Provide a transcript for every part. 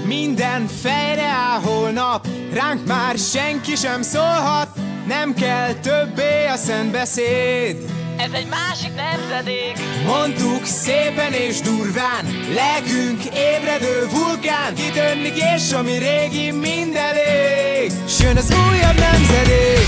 minden fejre áll holnap, ránk már senki sem szólhat, nem kell többé a szent beszéd. Ez egy másik nemzedék. Mondtuk szépen és durván, lelkünk ébredő vulkán, kitörnik és ami régi mind elég, s jön az újabb nemzedék.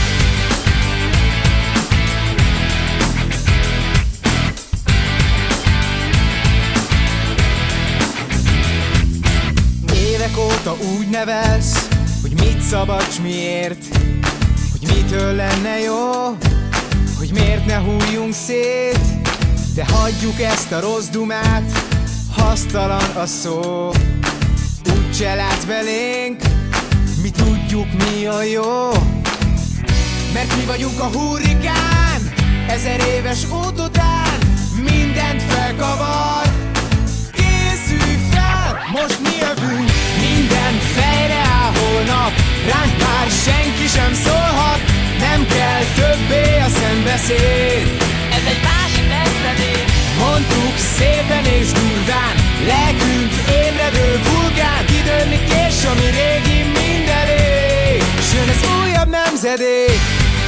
Évek óta úgy nevelsz, hogy mit szabad s miért, hogy mitől lenne jó, hogy miért ne hújjunk szét. De hagyjuk ezt a rossz dumát, hasztalan a szó. Úgyse látsz belénk, mi tudjuk mi a jó. Mert mi vagyunk a hurrikán, 1000 éves út után, mindent felkavar. Készülj fel, most mi jövünk, minden fejre áll holnap, ránk már senki sem szólhat, nem kell többé a szent beszéd. Ez egy másik nemzedék. Mondtuk szépen és durván, lelkünk ébredő vulkán, kidörnik és ami régi mind elég, s jön az újabb nemzedék.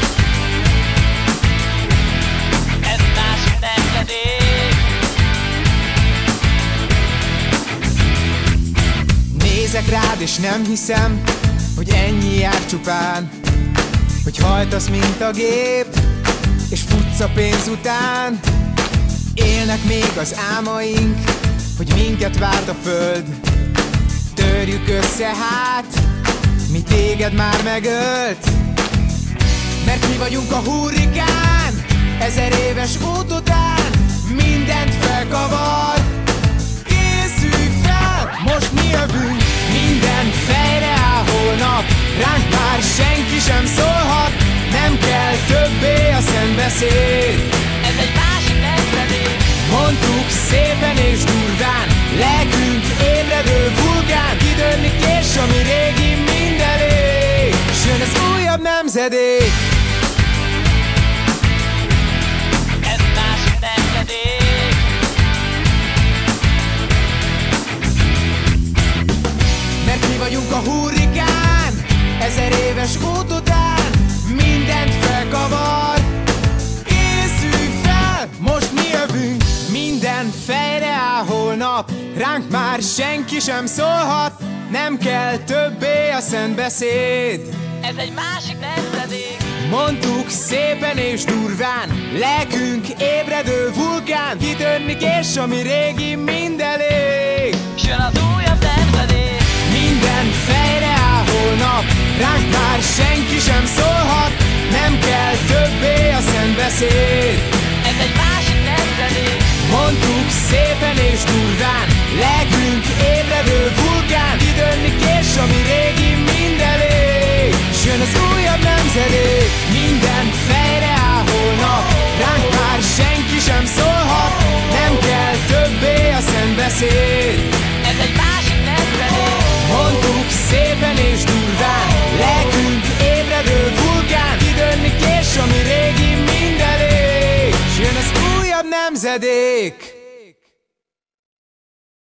Ez másik nemzedék. Nézek rád és nem hiszem, hogy ennyi jár csupán, hogy hajtasz mint a gép, és futsz a pénz után. Élnek még az álmaink, hogy minket várt a föld. Törjük össze hát, mi téged már megölt. Mert mi vagyunk a hurrikán, 1000 éves út után, mindent felkavar. Készülj fel, most mi jövünk, minden fejre áll holnap, ránk már senki sem szólhat, nem kell többé a szent beszéd. Ez egy másik nemzedék. Mondtuk szépen és durván, lelkünk ébredő vulkán, kidörnik és ami régi mind elég, s jön az újabb nemzedék. Ez másik nemzedék. Mert mi vagyunk a hurrikán, 1000 éves út után, mindent felkavar. Készülj fel, most mi jövünk, minden fejre áll holnap, ránk már senki sem szólhat, nem kell többé a szent beszéd. Ez egy másik nemzedék. Mondtuk szépen és durván, lelkünk ébredő vulkán, kitörnik és ami régi mind elég, S jön az újabb nemzedék. minden fejre áll holnap, ránk már senki sem szólhat, nem kell többé a szent beszéd. Ez egy másik nemzedék. Mondtuk szépen és durván, lelkünk ébredő vulkán, kidörnik és ami régi mind elég, s jön az újabb nemzedék. Minden fejre áll holnap, ránk már senki sem szólhat, nem kell többé a szent beszéd. Ez egy másik nemzedék. Mondtuk szépen és durván, lelkünk ébredő vulkán, kidörnik és ami régi mind elég, s jön az újabb nemzedék.